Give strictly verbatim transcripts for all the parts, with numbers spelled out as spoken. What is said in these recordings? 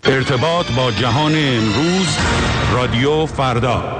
ارتباط با جهان امروز، رادیو فردا.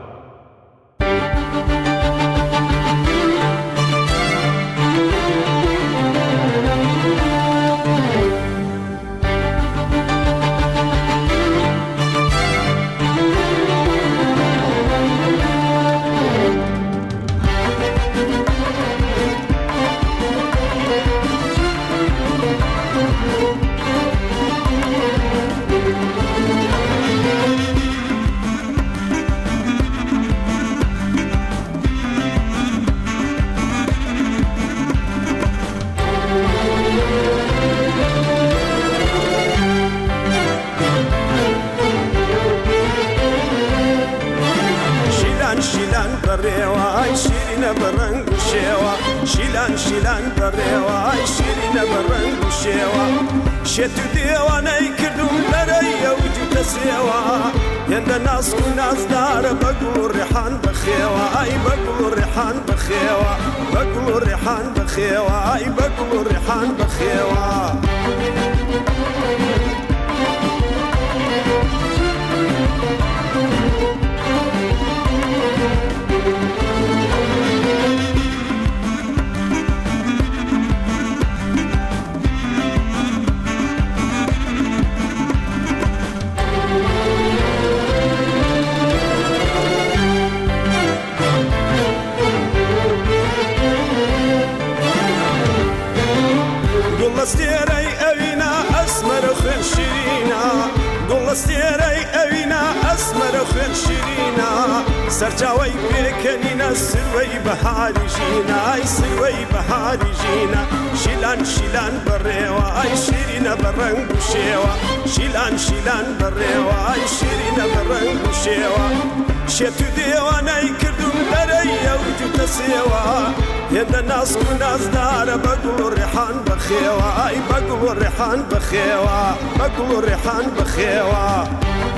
سرچاوی بکنینا سروی بهاری جینا ای سروی بهاری جینا شیلان شیلان بروا ای شیرین برنگ شیوا شیلان شیلان بروا ای شیرین برنگ شیوا شتو دیوانای کردم دریا و جو تسیوا هند ناس کو ناس دار بگو ریحان بخیوا ای بگو ریحان بخیوا بگو ریحان بخیوا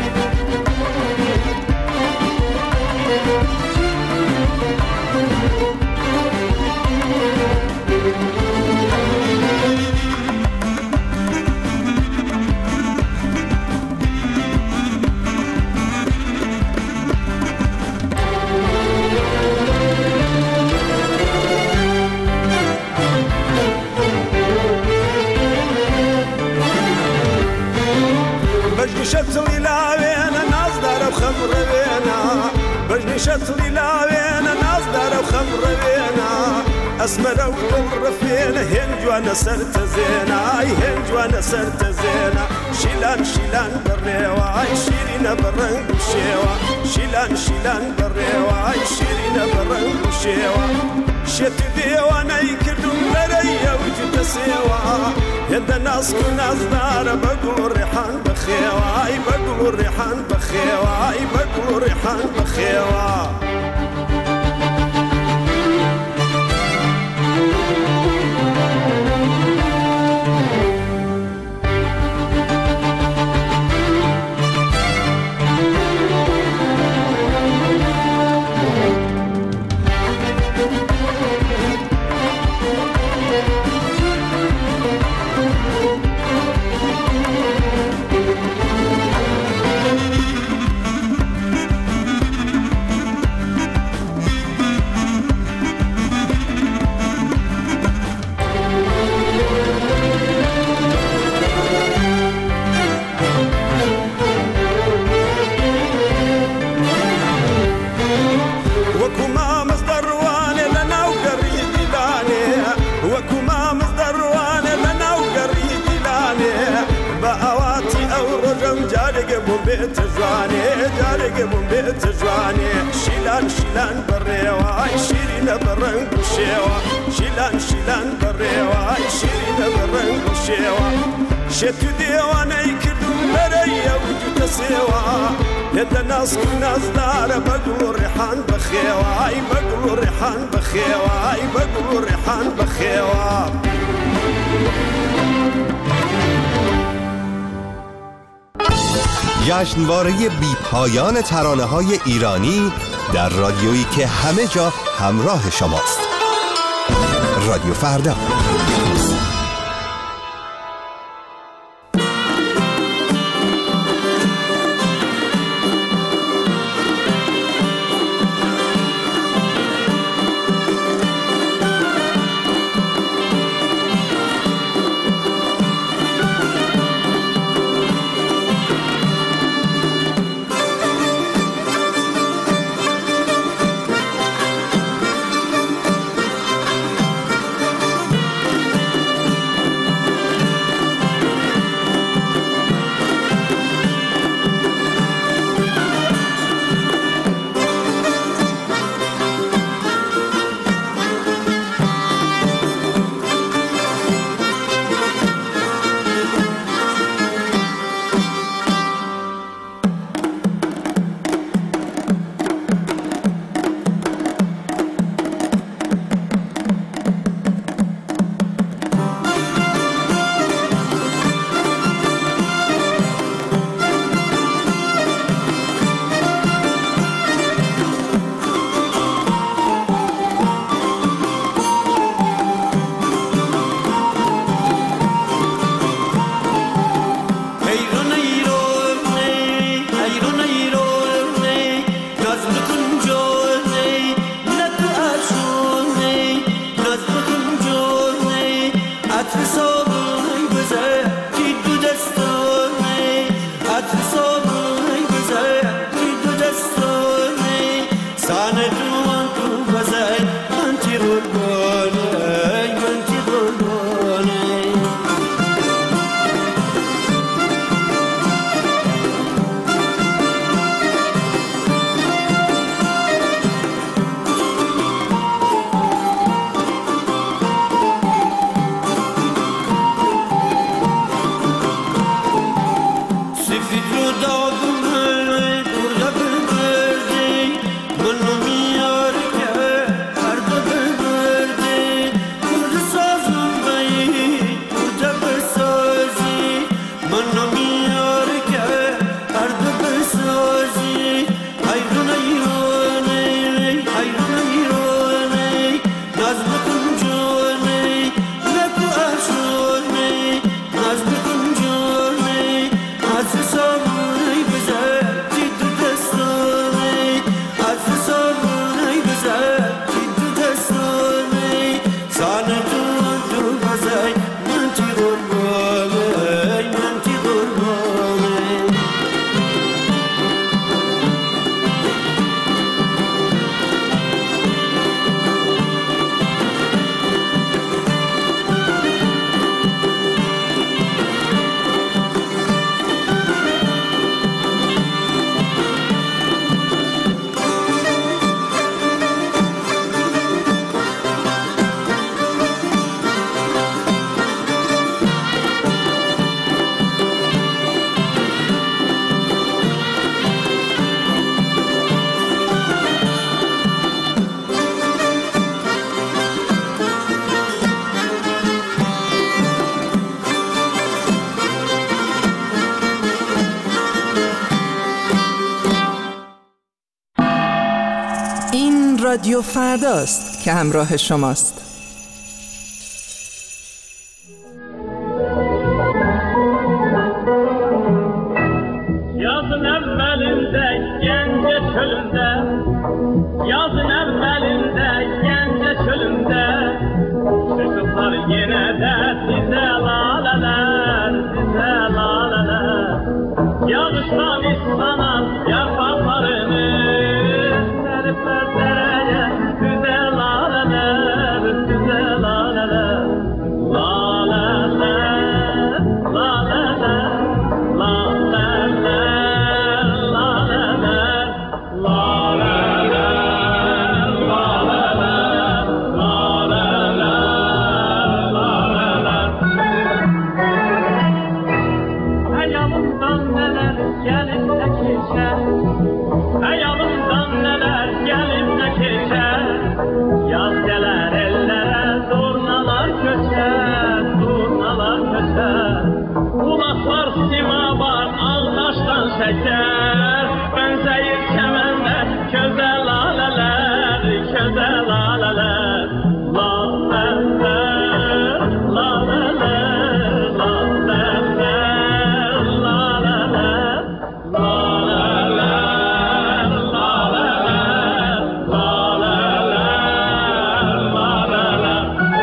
شتلي لاوينا ناس دار وخمر بينا بجني شتلي لاوينا ناس دار وخمر بينا اسمر ودمر فينا هنج وانا سرت زينا اي هنج وانا سرت زينا شيلان شيلان بريوا اي شيرين برنج وشيوا شيلان شيلان بريوا اي شيرين برنج وشيوا شت ديوانا يكدم دريا وجد سيوا هند ناس ناس دار بقول ريحان بخيوا اي بقول ريحان بخيوا اي بقول ريحان بخيوا بيت جواني جارق من بيت جواني شيلان شيلان بريوا اي شيرين برنج وشيوا شيلان شيلان بريوا اي شيرين برنج وشيوا شتو ديوانا يكدم بريا وجو تسيوا يد ناس ناس دار بقول ريحان بخيوا اي بقول ريحان بخيوا اي بقول ريحان بخيوا جشنواره بی پایان ترانه‌های ایرانی در رادیویی که همه جا همراه شماست. رادیو فردا. رادیو فرداست که همراه شماست. Yazın evvelinde gence çölünde, yazın evvelinde gence çölünde, çıkıplar yine de size laleler, size laleler. Yağıştan islanan yapraklarını seripler dereye, size laleler, size laleler. Laleler, laleler, laleler. Şeker, benzeyir çemenler, köze laleler, köze laleler. Laleler, laleler, laleler, laleler. Laleler, laleler, laleler,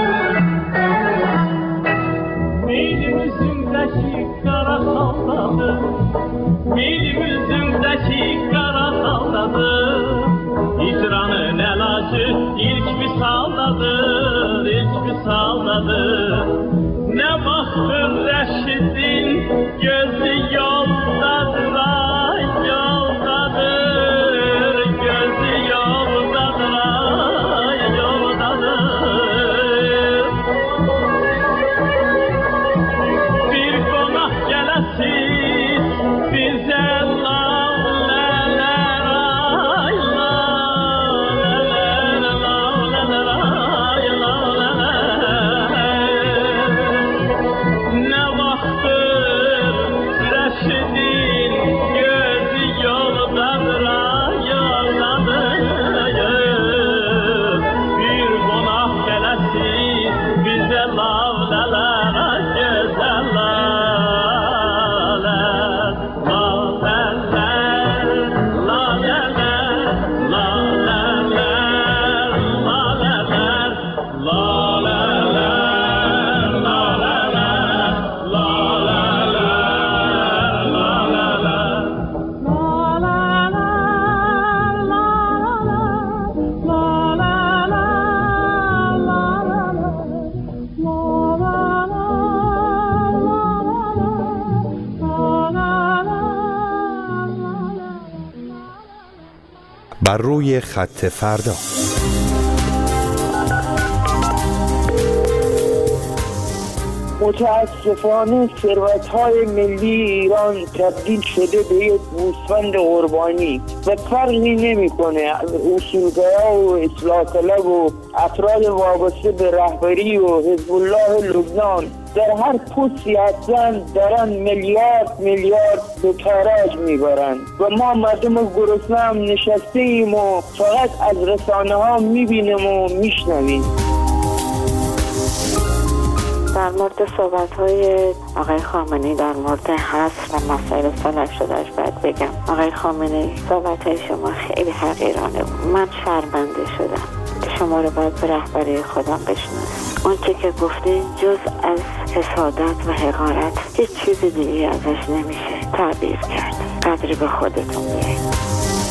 laleler. Milimizindeki kara saldadı, Milimizindeki kara saldadı, hicranın elacı ilk bir saldadır, ilk bir saldadır. Ne baktır Reşit'in gözü yoldadır, ay yoldadır, gözü yoldadır, ay yoldadır. Bir konak gelesin bize laleler, ay laleler, laleler, ay laleler. Ne vaxtdır Reşidin gözü yoldadır, ay yoldadır. Bir qonaq gələsin bize laleler, ay gözəller. بر روی خط فردا. متاسفانه ثروت‌های ملی ایران تبدیل شده به یک گوسفند قربانی و فرقی نمی‌کنه. اصولگرا و اصلاح طلب و افراد وابسته به رهبری و حزب الله لبنان در هر پستی هستن دارن میلیارد میلیارد به تاراج میبرن و ما مردم گرسنه هم نشسته ایم و فقط از رسانه ها میبینیم و میشنویم. در مورد صحبت‌های آقای خامنه‌ای در مورد حصر و مسائل صلح شدهش باید بگم آقای خامنه‌ای صحبت‌های شما خیلی حقیرانه بود. من شرمنده شدم که شما رو باید به رهبری خودم بشناسم. اون چه که گفتین جز از حسادت و حقارت هیچ چیز دیگه ازش نمیشه تعبیر کرد. قدری به خودتون بیایید.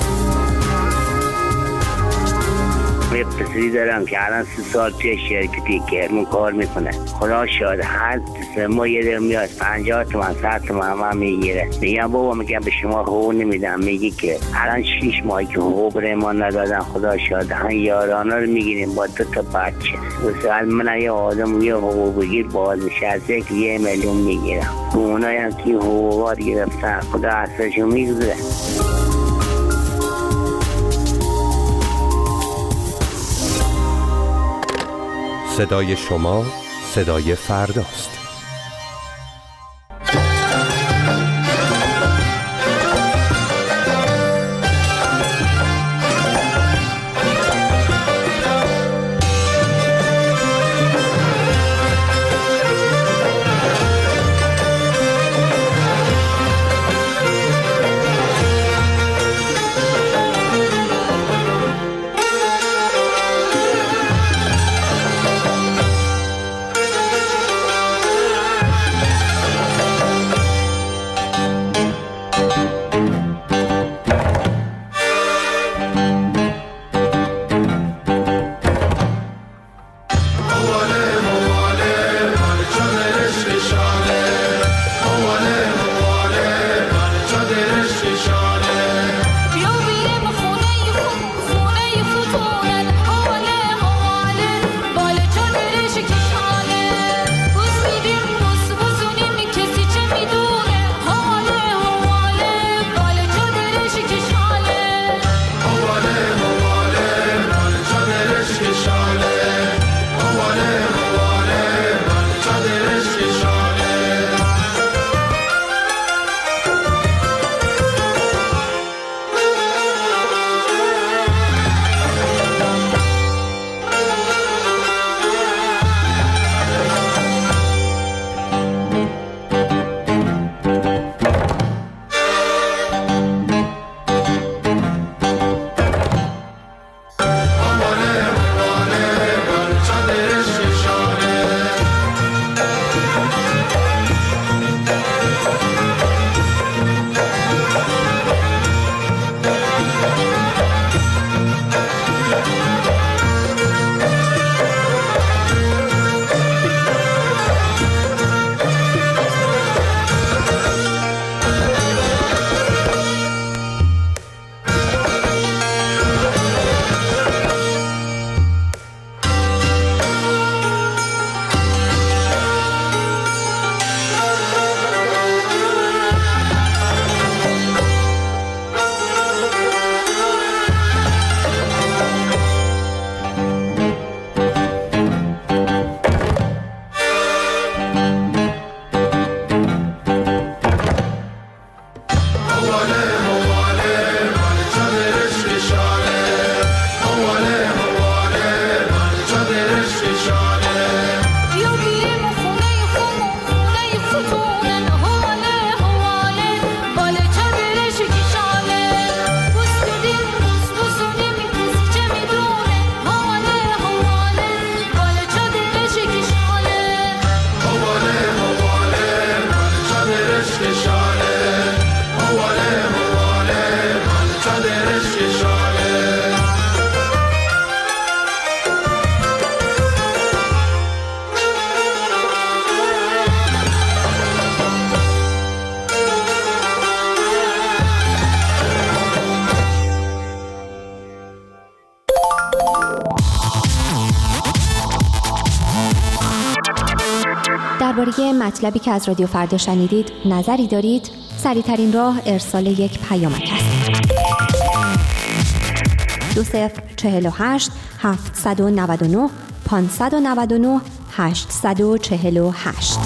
یه پسری دارم که الان سی سال توی شرکتی کرمون کار میکنه. خدا شاید هر سه ماه یه در میاد پنجاه تومن صد تومن هم میگیره. میگم بابا میگم به شما حقوق نمیدم. میگی که الان شیش ماهی که حقوق به ما ندادن. خدا شاید هم یارانا رو میگیریم با دو تا بچه. مثلا من یه آدم یه حقوق بگیر بازنشسته که یه میلیون میگیرم. اونایی هم که حقوقات گرفتن خدا اصلشو میگذره. صدای شما صدای فرداست. عشق شاله مواله مواله منتظر عشق شاله درباره مطلبی که از رادیو فردا شنیدید نظری دارید؟ سریع‌ترین راه ارسال یک پیامک است. دو صفر چهل و هشت هفتصد و نود و نه پانصد و نود و نه هشتصد و چهل و هشت.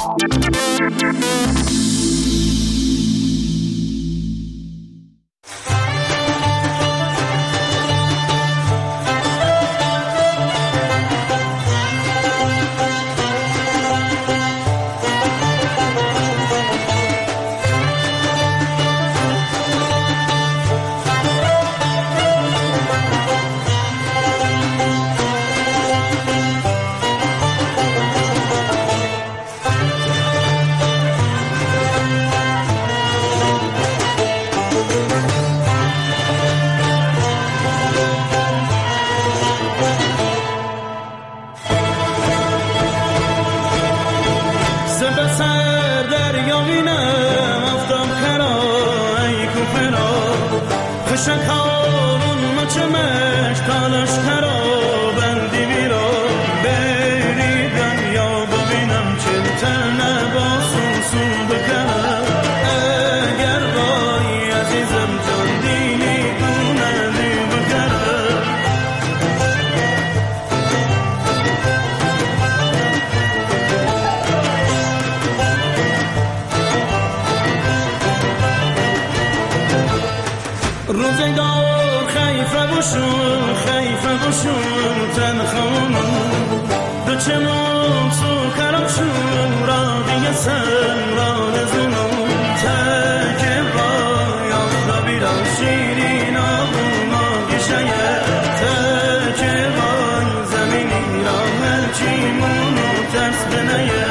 روزگار خیفه بشون خیفه بشون تنخمون دو چمون سو کرمشون را دیگه سن را نزونون تکه با یافتا بیران شیرین آبون آگیشه تکه با زمینی را هرچیمونو ترس بنیه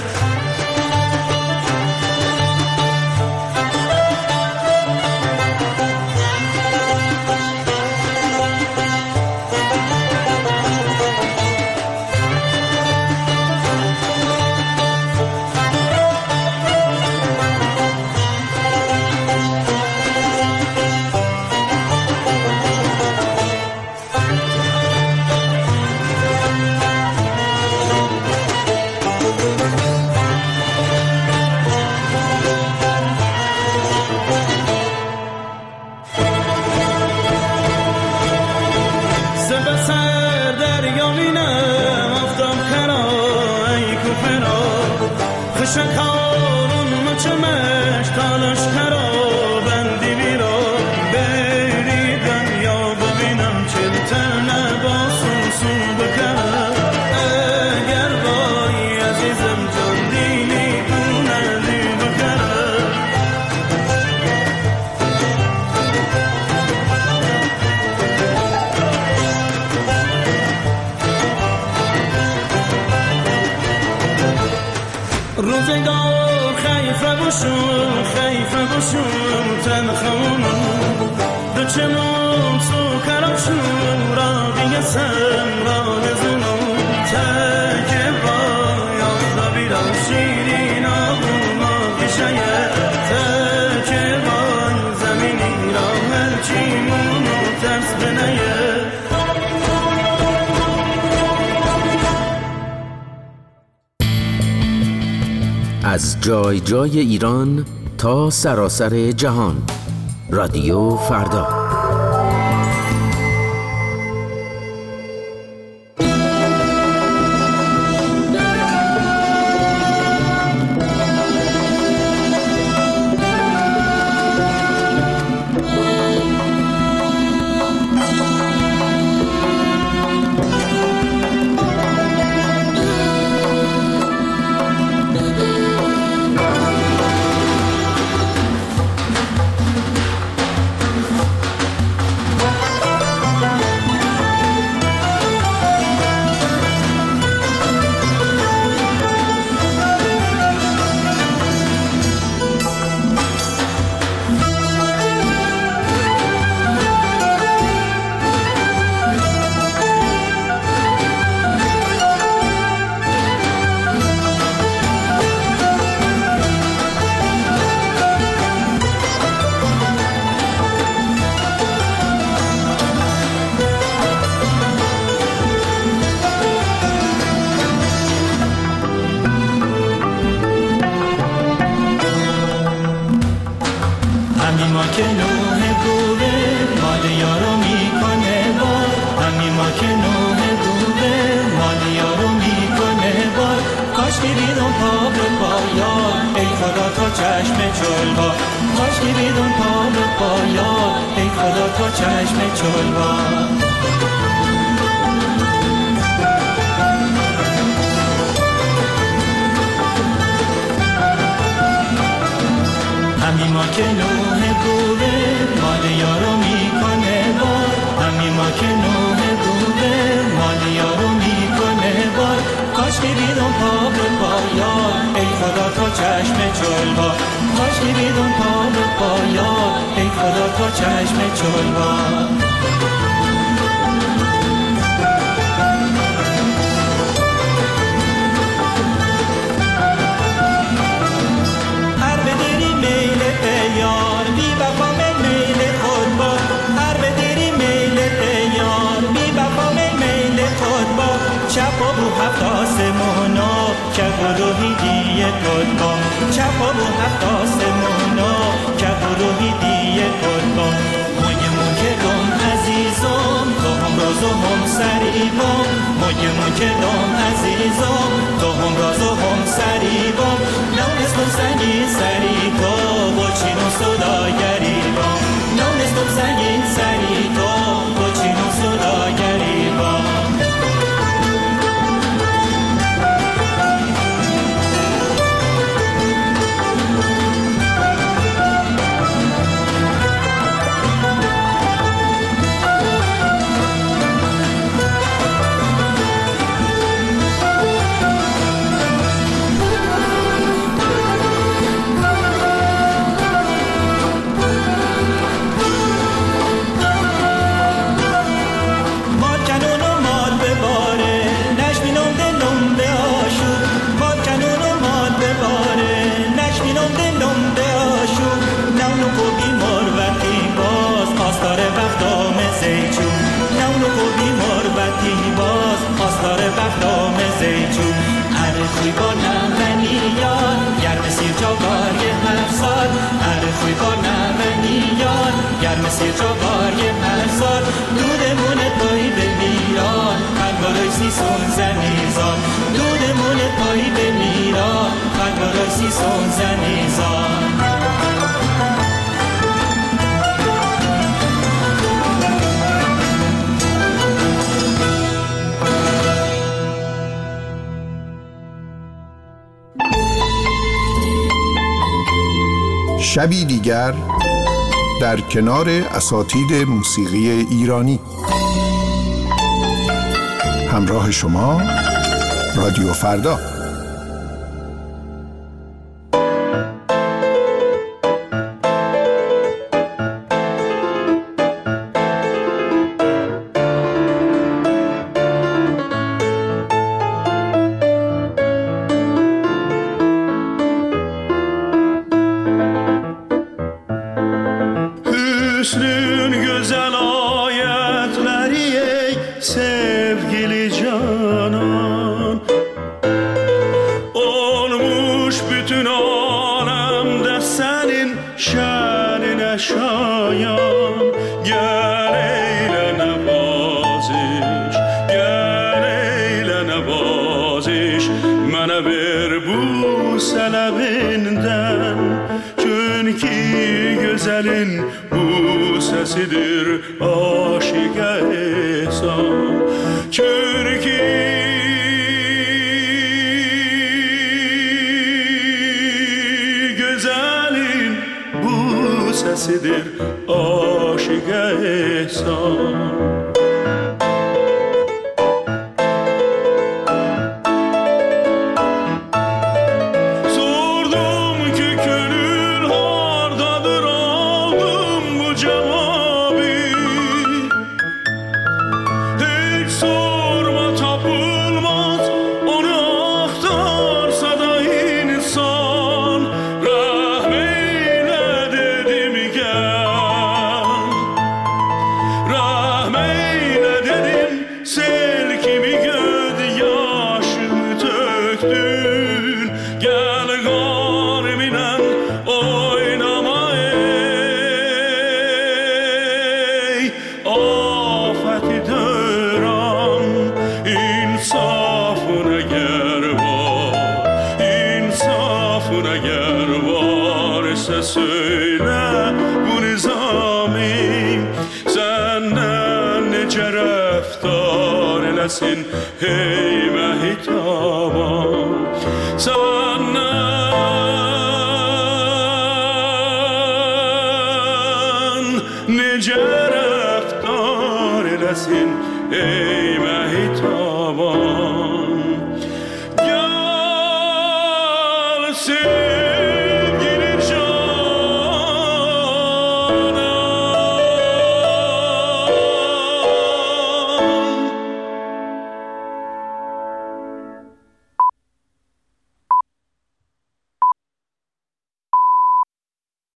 شکارون مچمش تالش کرا بندی بیرا بری دنیا ببینم چلتر نباسون سو بکنم اگر بایی عزیزم جان دینی دونلی بکنم روزگار خیفه بشون خیفه بشون تنخمون دو چمون سو کرمشون را دیگه سن را نزونون تکه با یافتا بیران شیرین آبون آگیشه تکه با زمینی را هرچیمونو ترس بنیه از جای جای ایران تا سراسر جهان. رادیو فردا. همین ما که نوه گوه مال یارو میکنه بار، همین ما که نوه گوه مال یارو میکنه بار. کاش که بیدون پا به پایان ای خدا تا چشم چلوا، کاش که بیدون پا به پایان ای خدا تا چشم چلوا. همین ما که نوه گوه مال یارو میکنه بار، همین ما که نوه گوه مال یارو میکنه بار. کاش که بیدون پا به پایان ای خدا تا چشم چلوا، کاش که بیدون پا به پایان ای خدا تا چشم چلوا. یار بی وفا میل خود با، هر بدری میل یار بی وفا میل خود با. چپ و بو هفت آسمونا که گروهی دیه خود با، چپ و بو هفت آسمونا که گروهی دیه خود با. مویمون که دم عزیزم تو هم راز و هم سریبم، مویمون که دم عزیزم تو هم راز و هم سریبم. نونستم سنگین سری تو با چین و صدا گریبم، نونستم سنگین سری تو با چین و صدا گریبم. خوی با نمنیان گرم سیر جاگار یه هر سال، هر خوی با نمنیان گرم سیر جاگار یه هر سال. دودمون پایی به میران قلبارای سیسون زنیزان، دودمون پایی به میران قلبارای سیسون زنیزان. شبی دیگر در کنار اساتید موسیقی ایرانی. همراه شما رادیو فردا. Rahmet varsa söyle bu nizami senden nece rəftar eləsin heymə hitaban senden nece rəftar eləsin heymə hitaban gelsin